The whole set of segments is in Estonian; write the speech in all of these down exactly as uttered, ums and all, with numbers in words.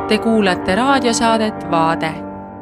Te kuulate raadiosaadet Vaade.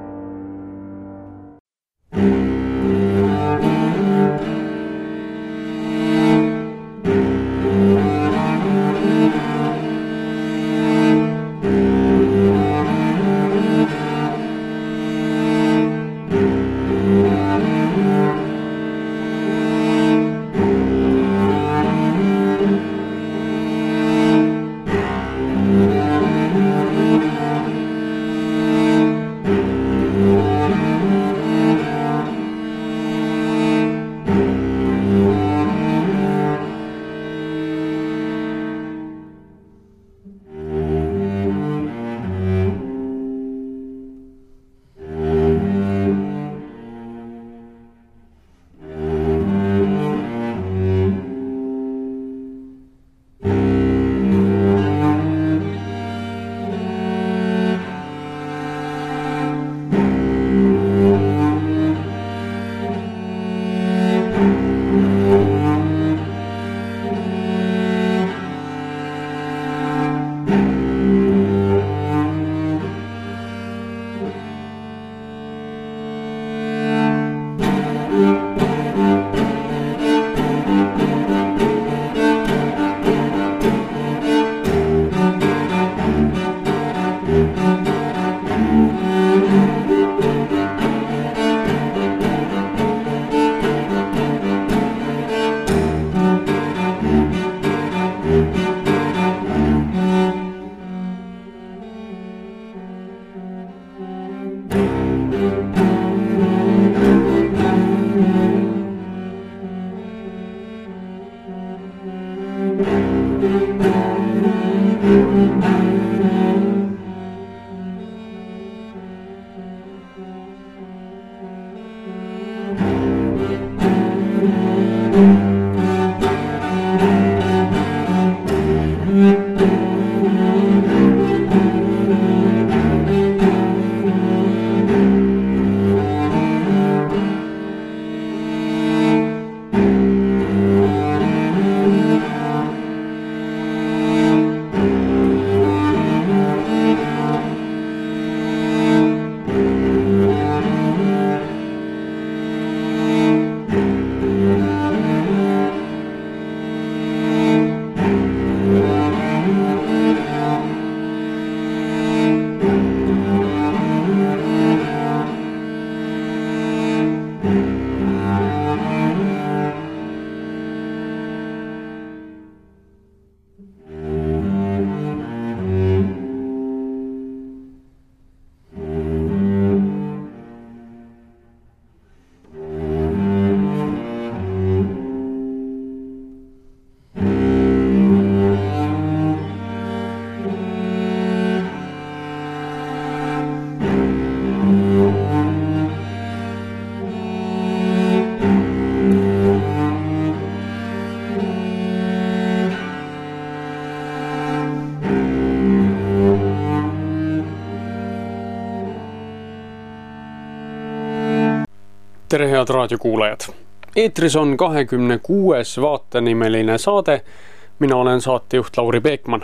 Tere head raadiokuulajad! Eetris on kahekümne kuues vaatenimeline saade. Mina olen saatejuht Lauri Peekman.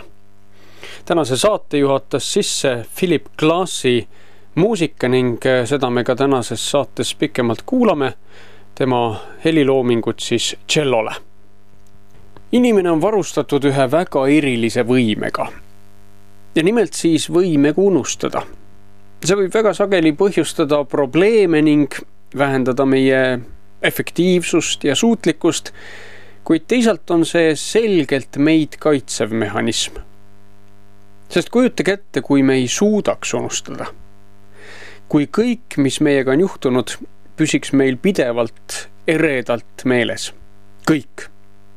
Tänase saate juhatas sisse Philip Glassi muusika ning seda me ka tänases saates pikemalt kuulame. Tema heliloomingut siis tšellole. Inimene on varustatud ühe väga erilise võimega. Ja nimelt siis võimega unustada. See võib väga sageli põhjustada probleeme ning vähendada meie efektiivsust ja suutlikkust, kuid teisalt on see selgelt meid kaitsev mehhanism. Sest kujutage ette, kui me ei suudaks unustada. Kui kõik, mis meiega on juhtunud, püsiks meil pidevalt, eredalt meeles. Kõik.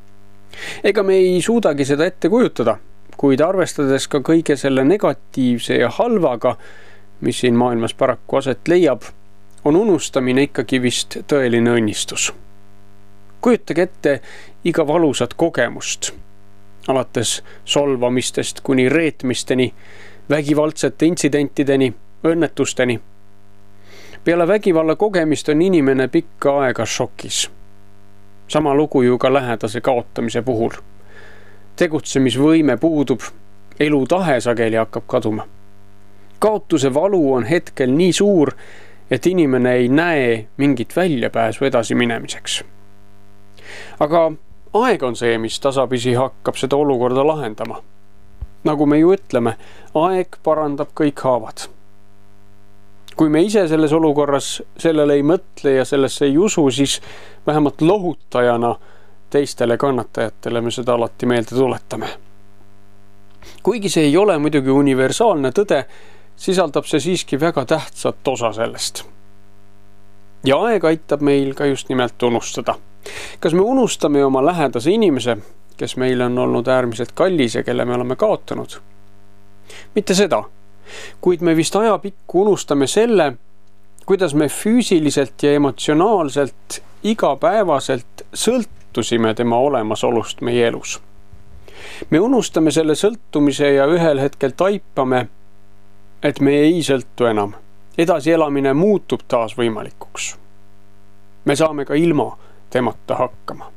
Ega me ei suudagi seda ette kujutada, kuid arvestades ka kõige selle negatiivse ja halvaga, mis siin maailmas paraku aset leiab, on unustamine ikkagi vist tõeline õnnistus. Kujutage ette iga valusat kogemust, alates solvamistest kuni reetmisteni, vägivaldsete intsidentideni, õnnetusteni. Peale vägivalla kogemist on inimene pikka aega šokis. Sama lugu ju ka lähedase kaotamise puhul. Tegutsemisvõime puudub, elu tahe sageli hakkab kaduma. kaotuse valu on hetkel nii suur, et inimene ei näe mingit väljapääsu edasi minemiseks. Aga aeg on see, mis tasapisi hakkab seda olukorda lahendama. Nagu me ju ütleme, aeg parandab kõik haavad. Kui me ise selles olukorras sellele ei mõtle ja sellesse ei usu, siis vähemalt lohutajana teistele kannatajatele me seda alati meelde tuletame. Kuigi see ei ole muidugi universaalne tõde, sisaldab see siiski väga tähtsat osa sellest. Ja aeg aitab meil ka just nimelt unustada. Kas me unustame oma lähedase inimese, kes meil on olnud äärmiselt kallis ja kelle me oleme kaotanud? Mitte seda, kuid me vist ajapikku unustame selle, kuidas me füüsiliselt ja emotsionaalselt igapäevaselt sõltusime tema olemasolust meie elus. Me unustame selle sõltumise ja ühel hetkel taipame, et me ei sõltu enam. Edasi elamine muutub taas võimalikuks. Me saame ka ilma temata hakkama.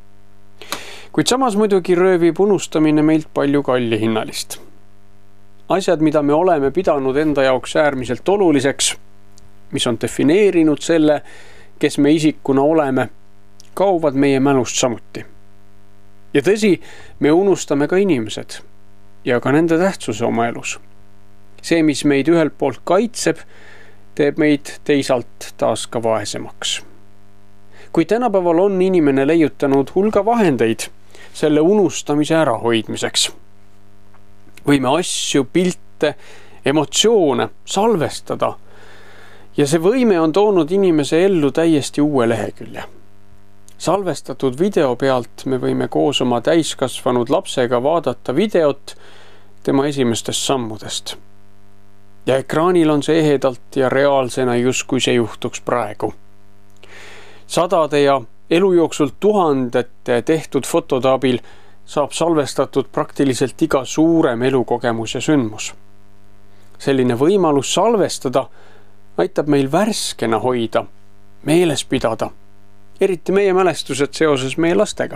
Kuid samas muidugi röövib unustamine meilt palju kalli hinnalist. Asjad, mida me oleme pidanud enda jaoks äärmiselt oluliseks, mis on defineerinud selle, kes me isikuna oleme, kauvad meie mälust samuti. Ja tõsi, me unustame ka inimesed ja ka nende tähtsuse oma elus. See, mis meid ühelt poolt kaitseb, teeb meid teisalt taas ka vaesemaks. Kui tänapäeval on inimene leiutanud hulga vahendeid selle unustamise ärahoidmiseks. Võime asju, pilte, emotsioone salvestada ja see võime on toonud inimese ellu täiesti uue lehekülje. Salvestatud video pealt me võime koos oma täiskasvanud lapsega vaadata videot tema esimestest sammudest. Ja ekraanil on see ehedalt ja reaalsena justkui see juhtuks praegu. Sadade ja elu jooksul tuhandete tehtud fotode abil saab salvestatud praktiliselt iga suurem elukogemus ja sündmus. Selline võimalus salvestada aitab meil värskena hoida, meeles pidada, eriti meie mälestused seoses meie lastega.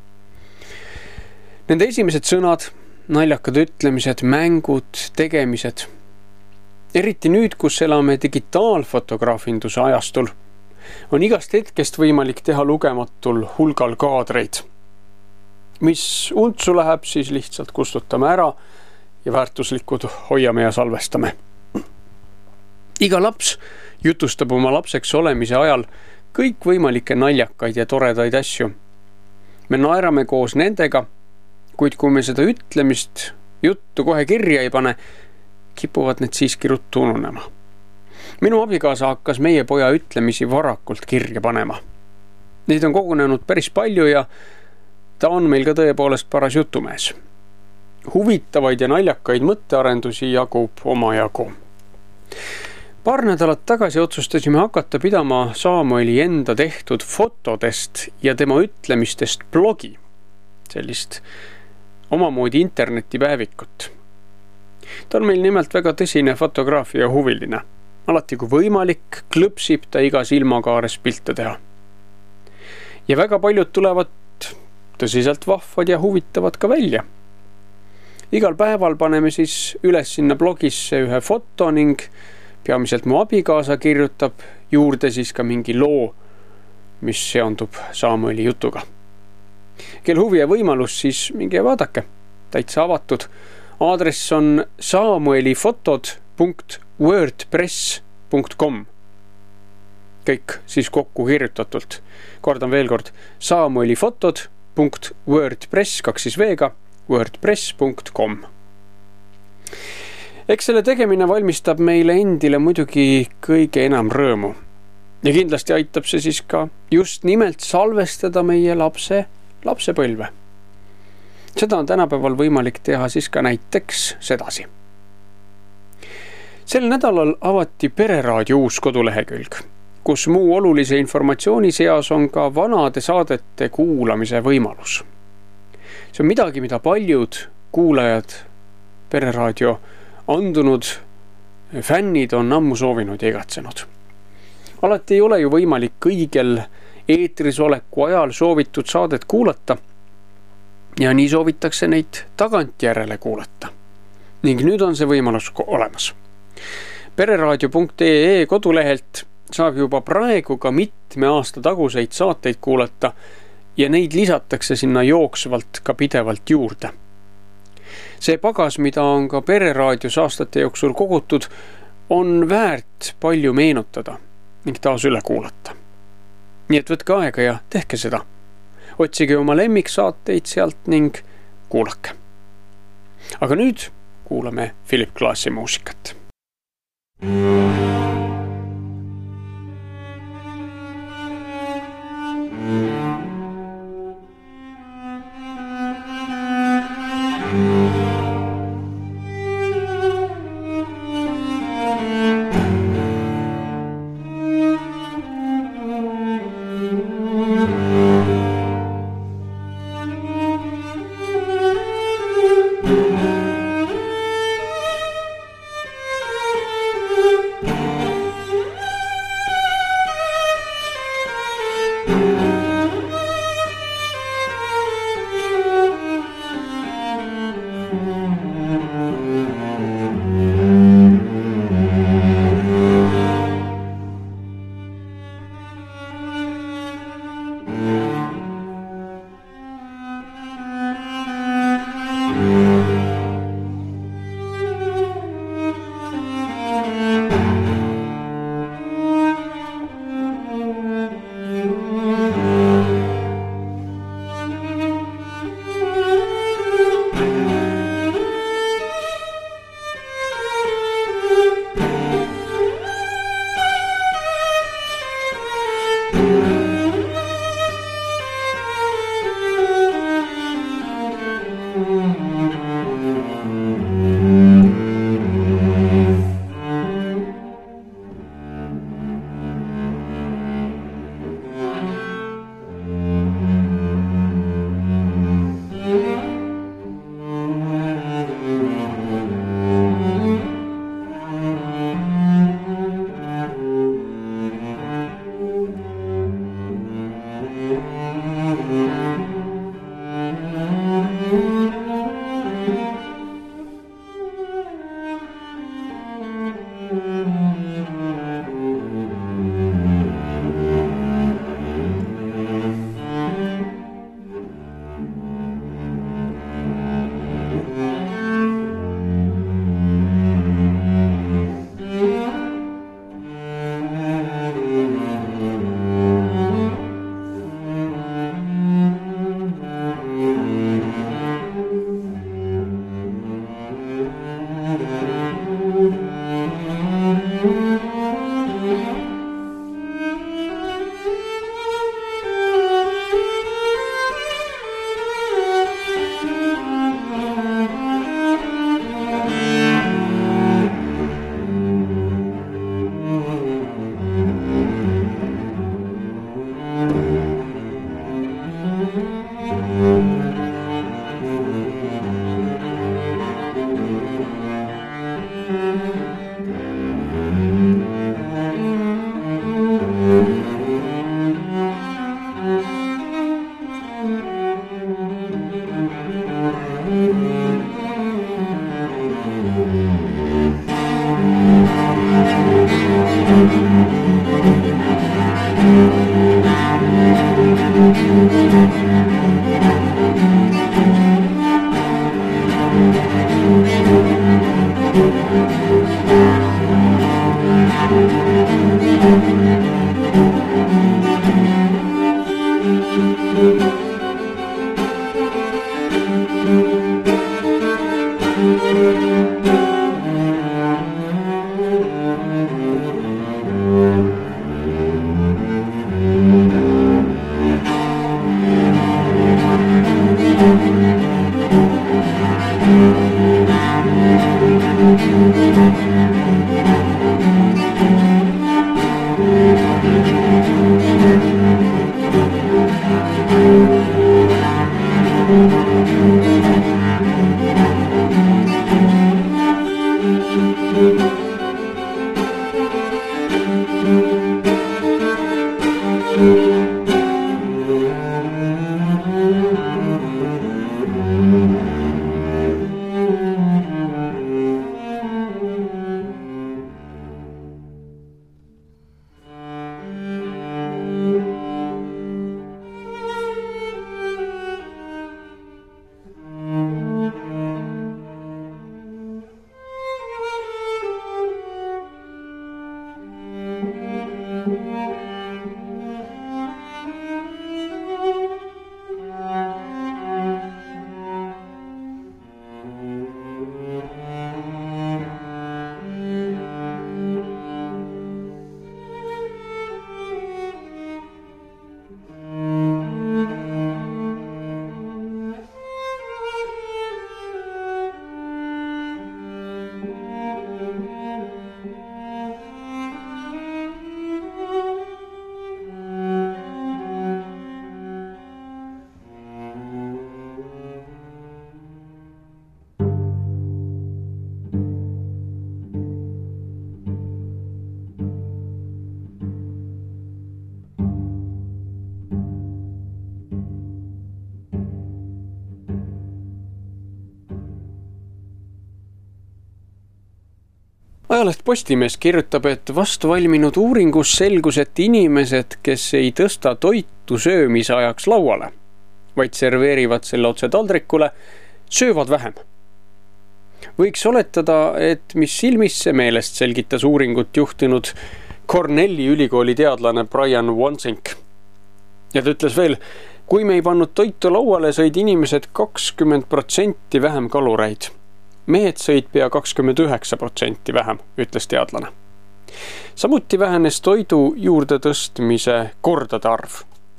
Nende esimesed sõnad, naljakad ütlemised, mängud, tegemised, eriti nüüd, kus elame digitaalfotograafinduse ajastul, on igast hetkest võimalik teha lugematul hulgal kaadreid. Mis untsu läheb, siis lihtsalt kustutame ära ja väärtuslikud hoiame ja salvestame. Iga laps jutustab oma lapseks olemise ajal kõik võimalikke naljakaid ja toredaid asju. Me naerame koos nendega, kuid kui me seda ütlemist juttu kohe kirja ei pane, kipuvad need siiski ruttu ununema. Minu abikaasa hakkas meie poja ütlemisi varakult kirja panema. Neid on kogunenud päris palju ja ta on meil ka tõepoolest paras jutumees. Huvitavaid ja naljakaid mõttearendusi jagub oma jagu. Paar nädalat tagasi otsustasime hakata pidama Samueli enda tehtud fotodest ja tema ütlemistest blogi, sellist omamoodi internetipäevikut. Ta on meil nimelt väga tõsine fotograafia huviline. Alati kui võimalik, klõpsib ta iga silmakaares pilte teha. Ja väga paljud tulevad tõsiselt vahvad ja huvitavad ka välja. Igal päeval paneme siis üles sinna blogisse ühe foto ning peamiselt mu abikaasa kirjutab juurde siis ka mingi loo, mis seondub Samueli jutuga. Kel huvi ja võimalus, siis minge vaadake. Täitsa avatud. Aadress on samuelifotod punkt wordpress punkt com. Kõik siis kokku kirjutatult. Kordan veel kord. samuelifotod punkt wordpress kaks siis veega wordpress punkt com. Eks selle tegemine valmistab meile endile muidugi kõige enam rõõmu. Ja kindlasti aitab see siis ka just nimelt salvestada meie lapse lapsepõlve. Seda on tänapäeval võimalik teha siis ka näiteks sedasi. Sel nädalal avati Pereraadio uus kodulehekülg, kus muu olulise informatsiooni seas on ka vanade saadete kuulamise võimalus. See on midagi, mida paljud kuulajad Pereraadio andunud fännid on ammu soovinud ja igatsenud. Alati ei ole ju võimalik kõigel eetris oleku ajal soovitud saadet kuulata ja nii soovitakse neid tagantjärele kuulata. Ning nüüd on see võimalus olemas. pereraadio punkt ee kodulehelt saab juba praegu ka mitme aasta taguseid saateid kuulata ja neid lisatakse sinna jooksvalt ka pidevalt juurde. See pagas, mida on ka Pereraadios aastate jooksul kogutud, on väärt palju meenutada ning taas üle kuulata. Nii et võtke aega ja tehke seda. Otsige oma lemmiksaateid sealt ning kuulake. Aga nüüd kuulame Philip Glassi muusikat. Thank you. Ajaleht Postimees kirjutab, et vastu valminud uuringus selgus, et inimesed, kes ei tõsta toitu söömise ajaks lauale, vaid serveerivad selle otse taldrikule, söövad vähem. Võiks oletada, et mis silmisse meelest selgitas uuringut juhtinud Cornelli ülikooli teadlane Brian Wansink. Ja ta ütles veel, kui me ei pannud toitu lauale, sõid inimesed kakskümmend protsenti vähem kalureid. Mehed sõid pea kakskümmend üheksa protsenti vähem, ütles teadlane. Samuti vähenes toidu juurde tõstmise kordade arv.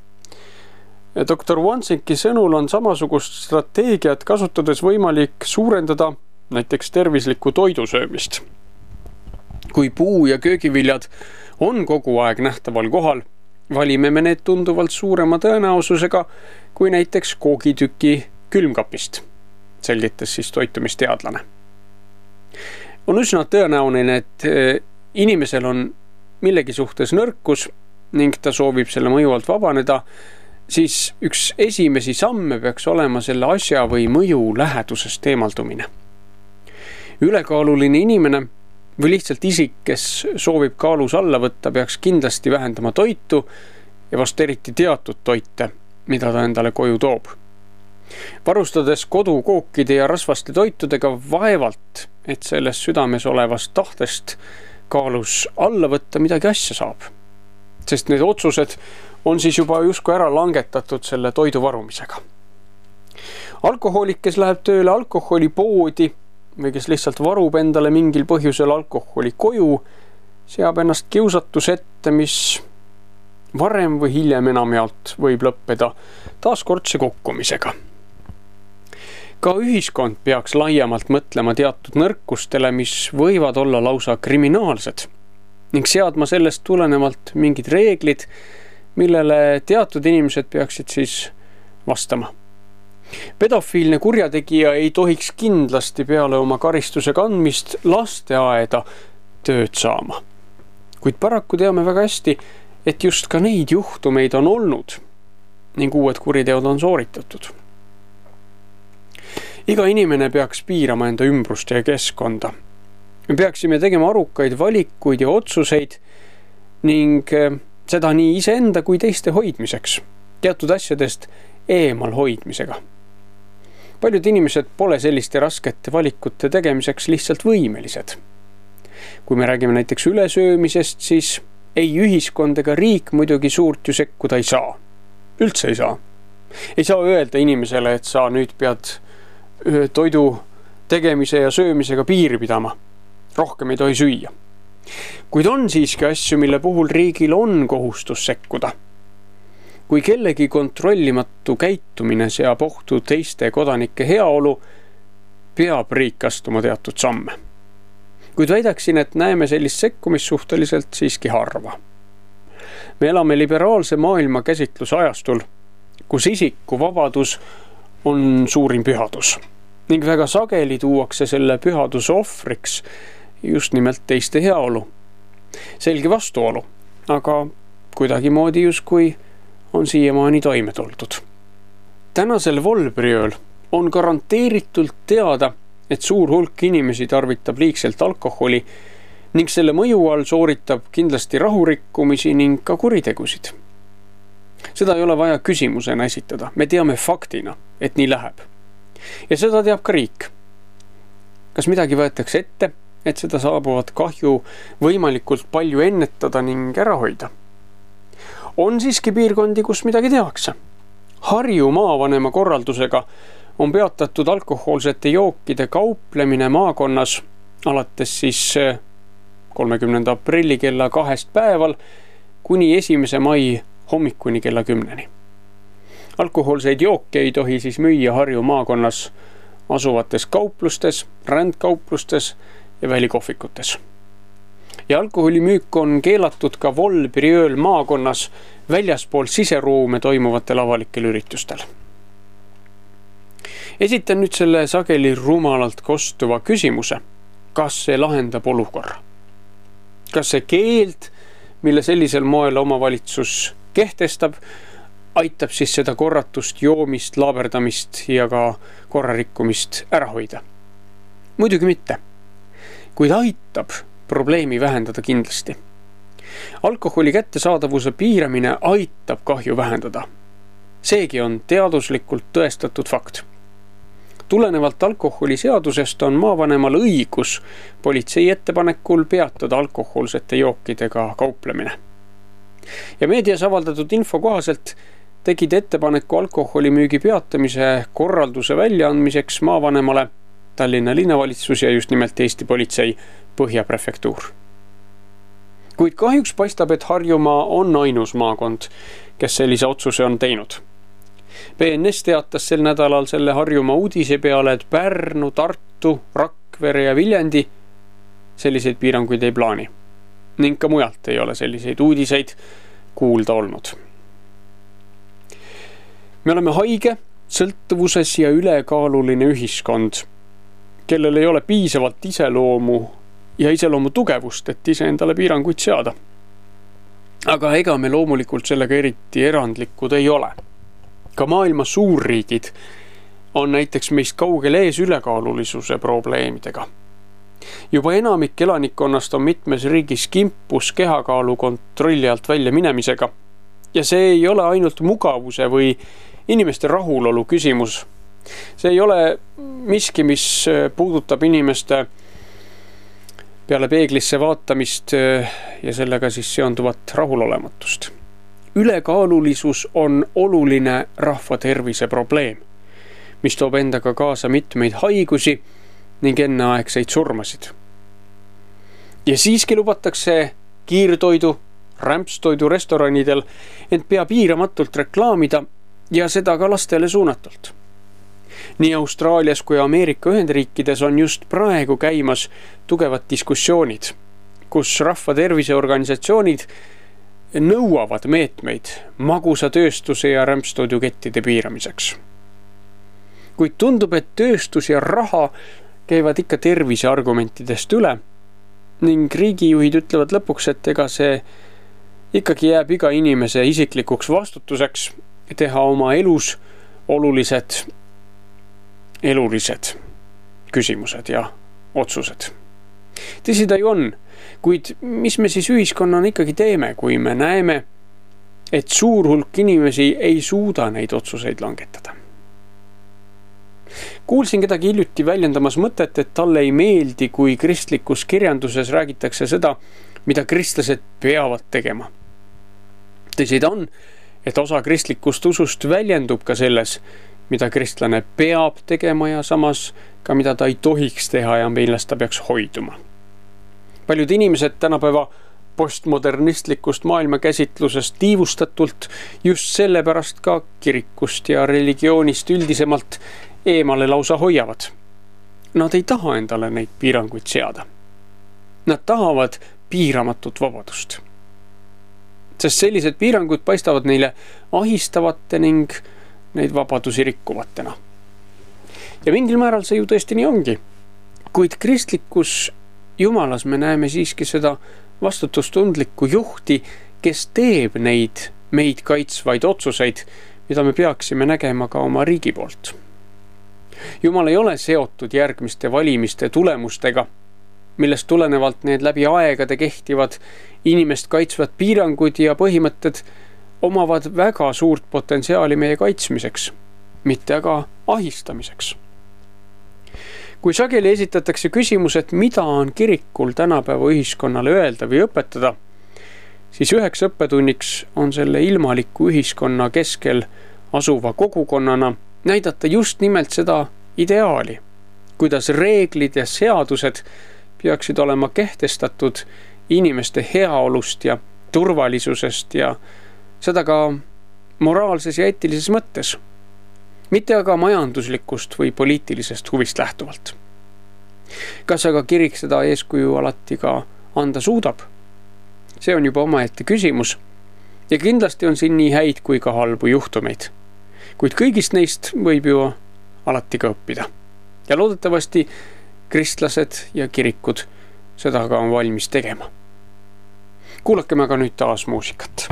doktor Wansinki sõnul on samasugust strateegiat kasutades võimalik suurendada näiteks tervislikku toidusöömist. Kui puu- ja köögiviljad on kogu aeg nähtaval kohal, valime me need tunduvalt suurema tõenäosusega kui näiteks koogitüki külmkapist, selgitas siis toitumisteadlane. On üsna tõenäoline, et inimesel on millegi suhtes nõrkus ning ta soovib selle mõju alt vabaneda, siis üks esimesi samme peaks olema selle asja või mõju lähedusest eemaldumine. Ülekaaluline inimene või lihtsalt isik, kes soovib kaalus alla võtta, peaks kindlasti vähendama toitu ja vast eriti teatud toite, mida ta endale koju toob. Varustades kodukookide ja rasvaste toitudega vaevalt, et selles südames olevast tahtest kaalus alla võtta midagi asja saab. Sest need otsused on siis juba justkui ära langetatud selle toidu varumisega. Alkohoolik, kes läheb tööle alkoholipoodi või kes lihtsalt varub endale mingil põhjusel alkoholi koju, seab ennast kiusatus ette, mis varem või hiljem enamjaolt võib lõppeda taaskordse kukkumisega. Ka ühiskond peaks laiemalt mõtlema teatud nõrkustele, mis võivad olla lausa kriminaalsed ning seadma sellest tulenevalt mingid reeglid, millele teatud inimesed peaksid siis vastama. Pedofiilne kurjategija ei tohiks kindlasti peale oma karistuse kandmist lasteaeda tööd saama. Kuid paraku teame väga hästi, et just ka neid juhtumeid on olnud ning uued kuriteod on sooritatud. Iga inimene peaks piirama enda ümbrust ja keskkonda. Me peaksime tegema arukaid valikuid ja otsuseid ning seda nii iseenda kui teiste hoidmiseks, teatud asjadest eemal hoidmisega. Paljud inimesed pole selliste raskete valikute tegemiseks lihtsalt võimelised. Kui me räägime näiteks ülesöömisest, siis ei ühiskond ega riik muidugi suurt ju sekkuda ei saa. Üldse ei saa. Ei saa öelda inimesele, et sa nüüd pead toidu tegemise ja söömisega piiri pidama. Rohkem ei tohi süüa. Kuid on siiski asju, mille puhul riigil on kohustus sekkuda. Kui kellegi kontrollimatu käitumine seab ohtu teiste kodanike heaolu, peab riik astuma teatud samme. Kuid väidaksin, et näeme sellist sekkumist suhteliselt siiski harva. Me elame liberaalse maailma käsitluse ajastul, kus isiku vabadus on suurim pühadus ning väga sageli tuuakse selle pühaduse ohvriks just nimelt teiste heaolu. Selge vastuolu, aga kuidagimoodi justkui on siiamaani toime tuldud. Tänasel volbriööl on garanteeritult teada, et suur hulk inimesi tarvitab liigselt alkoholi ning selle mõju all sooritab kindlasti rahurikkumisi ning ka kuritegusid. Seda ei ole vaja küsimusena esitada, me teame faktina, et nii läheb. Ja seda teab ka riik. Kas midagi võetakse ette, et seda saabuvat kahju võimalikult palju ennetada ning ära hoida? On siiski piirkondi, kus midagi tehakse. Harju maavanema korraldusega on peatatud alkohoolsete jookide kauplemine maakonnas alates siis kolmekümnenda aprilli kella kahest päeval kuni esimese mai hommikuni kella kümneni. Alkohoolseid jooke ei tohi siis müüa Harju maakonnas asuvates kauplustes, rändkauplustes ja välikohvikutes. Ja alkoholimüük on keelatud ka volbriööl maakonnas väljaspool siseruume toimuvatel avalikel üritustel. Esitan nüüd selle sageli rumalalt kostuva küsimuse, kas see lahendab olukorra? Kas see keeld, mille sellisel moel omavalitsus kehtestab, aitab siis seda korratust, joomist, laaberdamist ja ka korrarikkumist ära hoida? Muidugi mitte. Kuid aitab probleemi vähendada kindlasti. Alkoholi kättesaadavuse piiramine aitab kahju vähendada. Seegi on teaduslikult tõestatud fakt. Tulenevalt alkoholiseadusest on maavanemal õigus politsei ettepanekul peatada alkoholsete jookidega kauplemine. Ja meedias avaldatud info kohaselt tegid ettepaneku alkoholimüügi peatamise korralduse väljaandmiseks maavanemale Tallinna linnavalitsus ja just nimelt Eesti politsei Põhjaprefektuur. Kuid kahjuks paistab, et Harjumaa on ainus maakond, kes sellise otsuse on teinud. B N S teatas sel nädalal selle Harjumaa uudise peale, et Pärnu, Tartu, Rakvere ja Viljandi selliseid piiranguid ei plaani. Ning ka mujalt ei ole selliseid uudiseid kuulda olnud. Me oleme haige, sõltuvuses ja ülekaaluline ühiskond, kellel ei ole piisavalt iseloomu ja iseloomu tugevust, et ise endale piiranguid seada. Aga ega me loomulikult sellega eriti erandlikud ei ole. Ka maailma suurriigid on näiteks meist kaugel ees ülekaalulisuse probleemidega. Juba enamik elanikkonnast on mitmes riigis kimpus kehakaalu kontrolli alt välja minemisega. Ja see ei ole ainult mugavuse või inimeste rahulolu küsimus. See ei ole miski, mis puudutab inimeste peale peeglisse vaatamist ja sellega siis seonduvat rahulolematust. Ülekaalulisus on oluline rahva tervise probleem, mis toob endaga kaasa mitmeid haigusi ning enneaegseid surmasid. Ja siiski lubatakse kiirtoidu, rämpstoidu restoranidel ent pea piiramatult reklaamida ja seda ka lastele suunatult. Nii Austraalias kui Ameerika Ühendriikides on just praegu käimas tugevad diskussioonid, kus rahva terviseorganisatsioonid nõuavad meetmeid magusatööstuse ja rämpstoidukettide piiramiseks. Kuid tundub, et tööstus ja raha käivad ikka tervise argumentidest üle ning riigijuhid ütlevad lõpuks, et ega see ikkagi jääb iga inimese isiklikuks vastutuseks teha oma elus olulised elulised küsimused ja otsused. Tõsi ta ju on, kuid mis me siis ühiskonnana ikkagi teeme, kui me näeme, et suur hulk inimesi ei suuda neid otsuseid langetada? Kuulsin kedagi hiljuti väljendamas mõtet, et talle ei meeldi, kui kristlikus kirjanduses räägitakse seda, mida kristlased peavad tegema. Tõsi ta on, et osa kristlikust usust väljendub ka selles, mida kristlane peab tegema ja samas ka mida ta ei tohiks teha ja millest ta peaks hoiduma. Paljud inimesed tänapäeva postmodernistlikust maailmakäsitlusest tiivustatult just sellepärast ka kirikust ja religioonist üldisemalt eemale lausa hoiavad. Nad ei taha endale neid piiranguid seada. Nad tahavad piiramatut vabadust. Sest sellised piirangud paistavad neile ahistavate ning neid vabadusi rikkuvatena. Ja mingil määral see ju tõesti nii ongi. Kuid kristlikus Jumalas me näeme siiski seda vastutustundlikku juhti, kes teeb neid meid kaitsvaid otsuseid, mida me peaksime nägema ka oma riigi poolt. Jumal ei ole seotud järgmiste valimiste tulemustega, millest tulenevalt need läbi aegade kehtivad inimest kaitsvad piirangud ja põhimõtted omavad väga suurt potentsiaali meie kaitsmiseks, mitte aga ahistamiseks. Kui sageli esitatakse küsimus, et mida on kirikul tänapäeva ühiskonnale öelda või õpetada, siis üheks õppetunniks on selle ilmaliku ühiskonna keskel asuva kogukonnana näidata just nimelt seda ideaali, kuidas reeglid ja seadused peaksid olema kehtestatud inimeste heaolust ja turvalisusest ja seda ka moraalses ja eetilises mõttes, mitte aga majanduslikust või poliitilisest huvist lähtuvalt. Kas aga kirik seda eeskuju alati ka anda suudab? See on juba omaette küsimus ja kindlasti on siin nii häid kui ka halbu juhtumeid, kuid kõigist neist võib ju alati ka õppida. Ja loodetavasti kristlased ja kirikud seda ka on valmis tegema. Kuulakeme aga nüüd taas muusikat.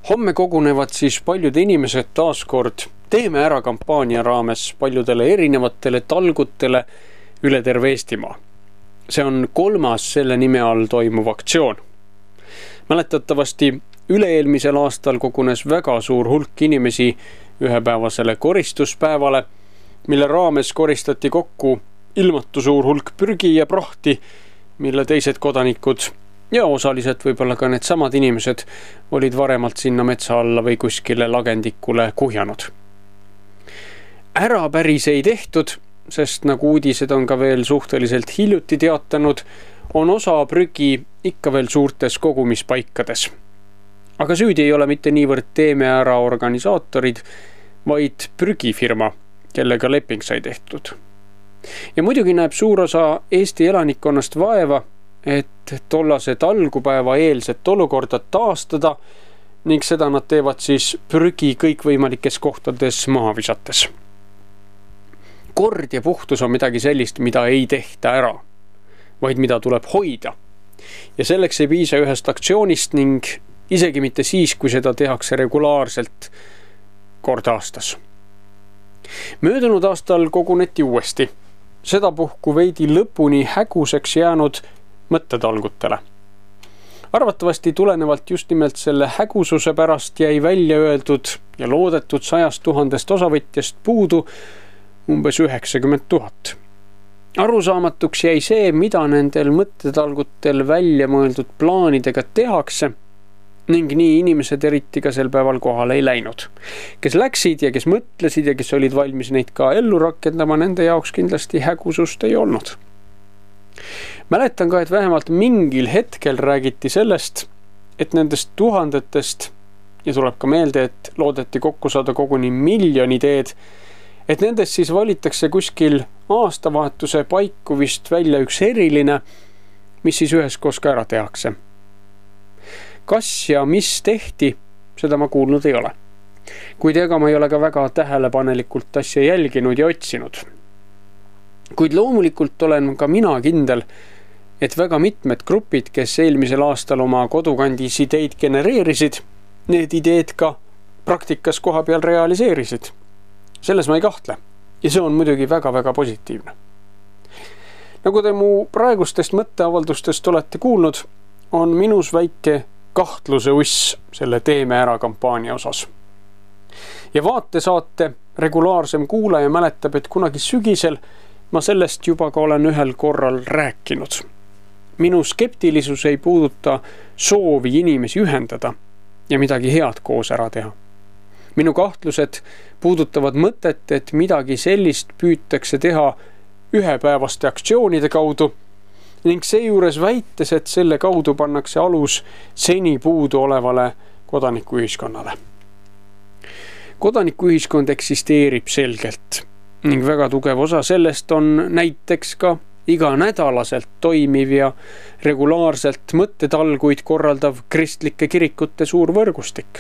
homme kogunevad siis paljud inimesed taaskord Teeme ära kampaania raames paljudele erinevatele talgutele üle terve Eestimaa. See on kolmas selle nime all toimuv aktsioon. Mäletatavasti üle-eelmisel aastal kogunes väga suur hulk inimesi ühepäevasele koristuspäevale, mille raames koristati kokku ilmatu suur hulk prügi ja prahti, mille teised kodanikud ja osaliselt võib-olla ka need samad inimesed olid varemalt sinna metsa alla või kuskile lagendikule kuhjanud. Ära päris ei tehtud, sest nagu uudised on ka veel suhteliselt hiljuti teatanud, on osa prügi ikka veel suurtes kogumispaikades. Aga süüdi ei ole mitte niivõrd Teeme ära organisaatorid, vaid prügifirma, kellega leping sai tehtud. Ja muidugi näeb suur osa Eesti elanikkonnast vaeva, et tollase talgupäeva eelset olukorda taastada ning seda nad teevad siis prügi kõikvõimalikes kohtades maha visates. Kord ja puhtus on midagi sellist, mida ei tehta ära, vaid mida tuleb hoida. Ja selleks ei piisa ühest aktsioonist ning isegi mitte siis, kui seda tehakse regulaarselt kord aastas. Möödunud aastal koguneti uuesti, sedapuhku veidi lõpuni häguseks jäänud mõttetalgutele. Arvatavasti tulenevalt just nimelt selle hägususe pärast jäi välja öeldud ja loodetud sajast tuhandest osavõtjast puudu umbes üheksakümmend tuhat. Arusaamatuks jäi see, mida nendel mõttetalgutel välja mõeldud plaanidega tehakse ning nii inimesed eriti ka sel päeval kohale ei läinud. Kes läksid ja kes mõtlesid ja kes olid valmis neid ka ellu rakendama, nende jaoks kindlasti hägusust ei olnud. Mäletan ka, et vähemalt mingil hetkel räägiti sellest, et nendest tuhandetest, ja tuleb ka meelde, et loodeti kokku saada koguni miljon ideed, et nendest siis valitakse kuskil aastavahetuse paiku vist välja üks eriline, mis siis üheskoos ka ära tehakse. Kas ja mis tehti, seda ma kuulnud ei ole. Kuid ega ma ei ole ka väga tähelepanelikult asja jälginud ja otsinud. Kuid loomulikult olen ka mina kindel, et väga mitmed grupid, kes eelmisel aastal oma kodukandis ideid genereerisid, need ideed ka praktikas koha peal realiseerisid. Selles ma ei kahtle. Ja see on muidugi väga-väga positiivne. Nagu te mu praegustest mõtteavaldustest olete kuulnud, on minus väike kahtluse uss selle Teeme ära kampaania osas. Ja vaatesaate regulaarsem kuulaja mäletab, et kunagi sügisel ma sellest juba ka olen ühel korral rääkinud. Minu skeptilisus ei puuduta soovi inimesi ühendada ja midagi head koos ära teha. Minu kahtlused puudutavad mõtet, et midagi sellist püütakse teha ühepäevaste aktsioonide kaudu ning seejuures väites, et selle kaudu pannakse alus seni puudu olevale kodanikuühiskonnale. Kodanikuühiskond eksisteerib selgelt ning väga tugev osa sellest on näiteks ka iganädalaselt toimiv ja regulaarselt mõttetalguid korraldav kristlike kirikute suur võrgustik.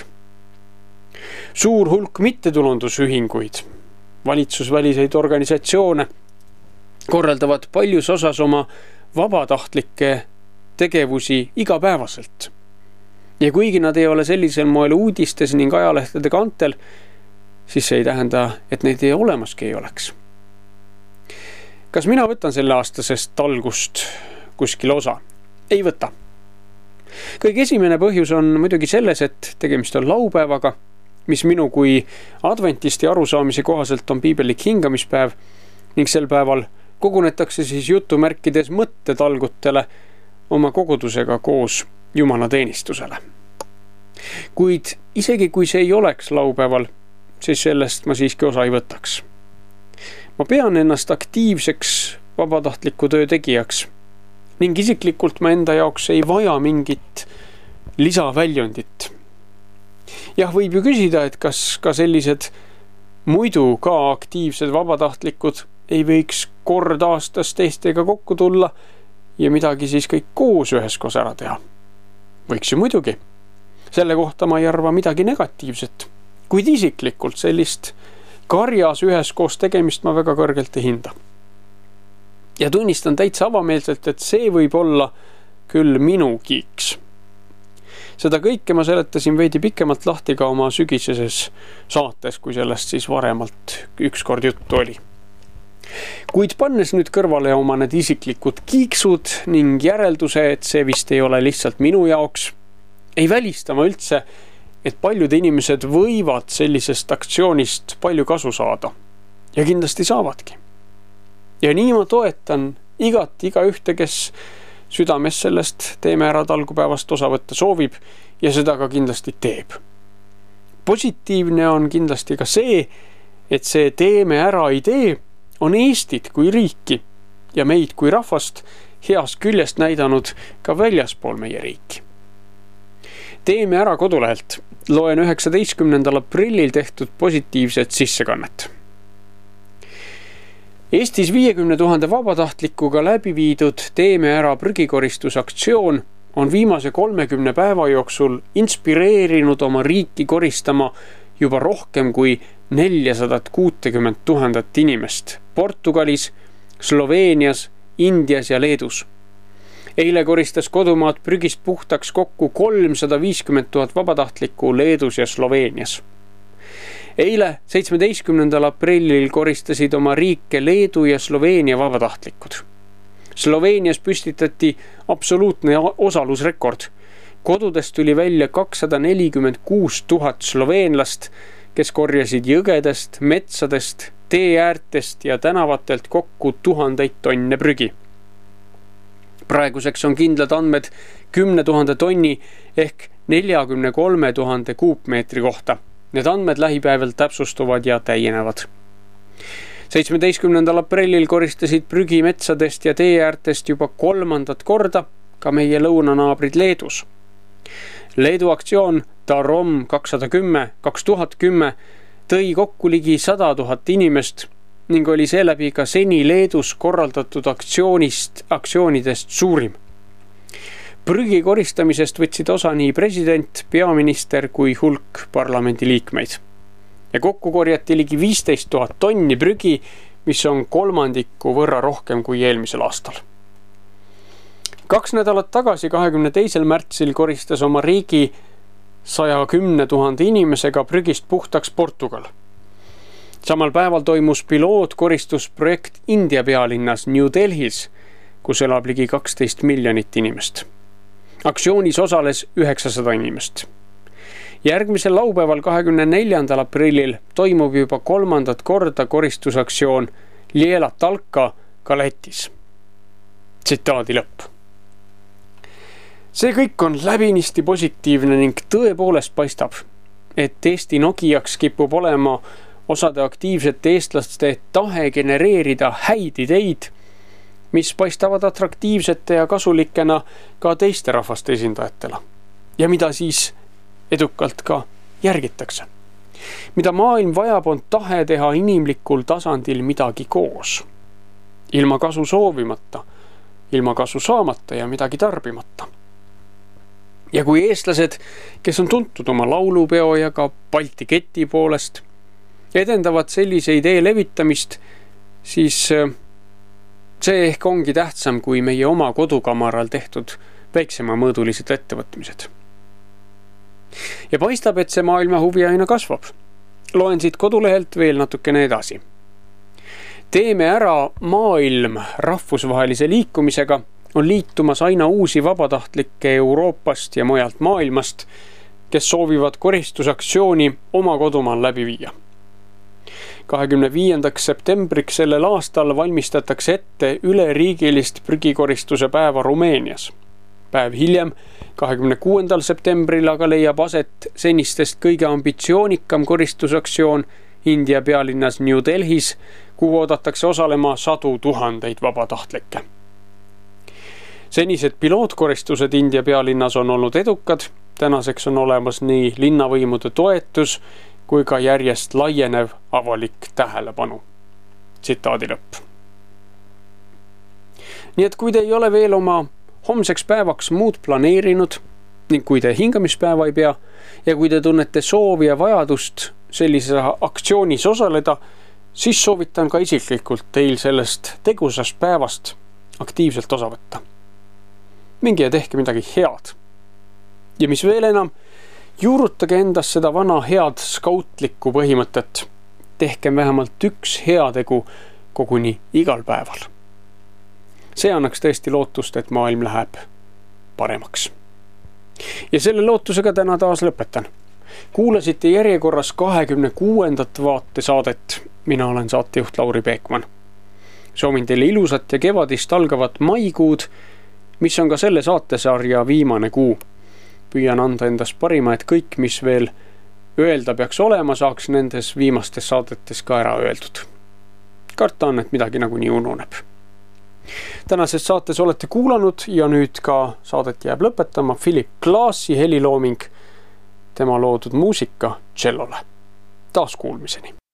Suur hulk mittetulundusühinguid, valitsusväliseid organisatsioone korraldavad paljus osas oma vabatahtlikke tegevusi igapäevaselt. Ja kuigi nad ei ole sellisel moel uudistes ning ajalehtede kantel, siis see ei tähenda, et neid ei olemaski ei oleks. Kas mina võtan selle aastasest talgust kuskil osa? Ei võta. Kõige esimene põhjus on muidugi selles, et tegemist on laupäevaga, mis minu kui adventisti arusaamise kohaselt on piibellik hingamispäev ning sel päeval kogunetakse siis jutumärkides mõttetalgutele oma kogudusega koos Jumala teenistusele. Kuid isegi kui see ei oleks laupäeval, siis sellest ma siiski osa ei võtaks. Ma pean ennast aktiivseks vabatahtliku töö tegijaks ning isiklikult ma enda jaoks ei vaja mingit lisaväljundit. Jah, võib ju küsida, et kas ka sellised muidu ka aktiivsed vabatahtlikud ei võiks kord aastas teistega kokku tulla ja midagi siis kõik koos üheskoos ära teha. Võiks ju muidugi. Selle kohta ma ei arva midagi negatiivset, kuid isiklikult sellist karjas üheskoos tegemist ma väga kõrgelt ei hinda. Ja tunnistan täitsa avameelselt, et see võib olla küll minu kiiks. Seda kõike ma seletasin veidi pikemalt lahti ka oma sügiseses saates, kui sellest siis varemalt ükskord juttu oli. Kuid pannes nüüd kõrvale oma need isiklikud kiiksud ning järelduse, et see vist ei ole lihtsalt minu jaoks, ei välista ma üldse, et paljud inimesed võivad sellisest aktsioonist palju kasu saada. Ja kindlasti saavadki. Ja nii ma toetan igat iga ühte, kes südames sellest Teeme ära talgupäevast osa võtta soovib ja seda ka kindlasti teeb. Positiivne on kindlasti ka see, et see Teeme ära idee on Eestit kui riiki ja meid kui rahvast heas küljest näidanud ka väljaspool meie riiki. Teeme ära kodulehelt loen üheksateistkümnendal aprillil tehtud positiivset sissekannet. Eestis viiekümne tuhande vabatahtlikuga läbi viidud Teeme ära prügikoristusaktsioon on viimase kolmekümne päeva jooksul inspireerinud oma riiki koristama juba rohkem kui neljasada kuuskümmend tuhandet inimest Portugalis, Sloveenias, Indias ja Leedus. Eile koristas kodumaad prügist puhtaks kokku kolmsada viiskümmend tuhat vabatahtlikku Leedus ja Sloveenias. Eile seitsmeteistkümnendal aprillil koristasid oma riike Leedu ja Sloveenia vabatahtlikud. Sloveenias püstitati absoluutne osalusrekord. Kodudest tuli välja kakssada nelikümmend kuus tuhat sloveenlast, kes korjasid jõgedest, metsadest, teeäärtest ja tänavatelt kokku tuhandeid tonne prügi. Praeguseks on kindlad andmed kümne tuhande tonni ehk neljakümne kolme tuhande kuupmeetri kohta. Need andmed lähipäeval täpsustuvad ja täienevad. seitsmeteistkümnendal aprillil koristasid prügi metsadest ja teeäärtest juba kolmandat korda ka meie lõunanaabrid Leedus. Leedu aktsioon Tarom kakssada kümme kaks tuhat kümme tõi kokku ligi sada tuhat inimest ning oli seeläbi ka seni Leedus korraldatud aktsioonist, aktsioonidest suurim. Prügi koristamisest võtsid osa nii president, peaminister kui hulk parlamendi liikmeid. Ja kokku korjati ligi viisteist tuhat tonni prügi, mis on kolmandiku võrra rohkem kui eelmisel aastal. Kaks nädalat tagasi, kahekümne teisel märtsil koristas oma riigi saja kümne tuhande inimesega prügist puhtaks Portugal. Samal päeval toimus pilootkoristusprojekt India pealinnas New Delhis, kus elab ligi kaksteist miljonit inimest. Aktsioonis osales üheksasada inimest. Järgmisel laupäeval kahekümne neljandal aprillil toimub juba kolmandat korda koristusaktsioon Liela Talka ka Lätis. Tsitaadi lõpp. See kõik on läbinisti positiivne ning tõepoolest paistab, et Eesti Nokiaks kipub olema osade aktiivsete eestlaste tahe genereerida häid ideid, mis paistavad atraktiivsete ja kasulikena ka teiste rahvaste esindajatele ja mida siis edukalt ka järgitakse. Mida maailm vajab, on tahe teha inimlikul tasandil midagi koos. Ilma kasu soovimata, ilma kasu saamata ja midagi tarbimata. Ja kui eestlased, kes on tuntud oma laulupeo ja ka Balti keti poolest, edendavad sellise idee levitamist, siis see ehk ongi tähtsam kui meie oma kodukamaral tehtud väiksema mõõdulised ettevõtmised. Ja paistab, et see maailma huvi aina kasvab. Loen siit kodulehelt veel natukene edasi. Teeme ära maailm rahvusvahelise liikumisega on liitumas aina uusi vabatahtlikke Euroopast ja mujalt maailmast, kes soovivad koristusaktsiooni oma kodumaal läbi viia. kahekümne viiendaks septembriks sellel aastal valmistatakse ette üleriigilist prügikoristuse päeva Rumeenias. Päev hiljem, kahekümne kuuendal septembril aga leiab aset senistest kõige ambitsioonikam koristusaktsioon India pealinnas New Delhis, kuhu oodatakse osalema sadu tuhandeid vabatahtlikke. Senised pilootkoristused India pealinnas on olnud edukad, tänaseks on olemas nii linnavõimude toetus kui ka järjest laienev avalik tähelepanu. Tsitaadi lõpp. Nii et kui te ei ole veel oma homseks päevaks muud planeerinud ning kui te hingamispäeva ei pea ja kui te tunnete soovi ja vajadust sellises aktsioonis osaleda, siis soovitan ka isiklikult teil sellest tegusast päevast aktiivselt osa võtta. Minge ja tehke midagi head. Ja mis veel enam, juurutage endas seda vana head skautlikku põhimõtet. Tehkem vähemalt üks heategu koguni igal päeval. See annaks tõesti lootust, et maailm läheb paremaks. Ja selle lootusega täna taas lõpetan. Kuulasite järjekorras kahekümne kuuendat vaatesaadet. Mina olen saatejuht Lauri Peekman. Soovin teile ilusat ja kevadist algavat maikuud, mis on ka selle saatesarja viimane kuu. Püüan anda endas parima, et kõik, mis veel öelda peaks olema, saaks nendes viimastes saadetes ka ära öeldud. Karta on, et midagi nagunii ununeb. Tänases saates olete kuulanud ja nüüd ka saadet jääb lõpetama Philip Glaasi helilooming, tema loodud muusika tšellole. Taas kuulmiseni!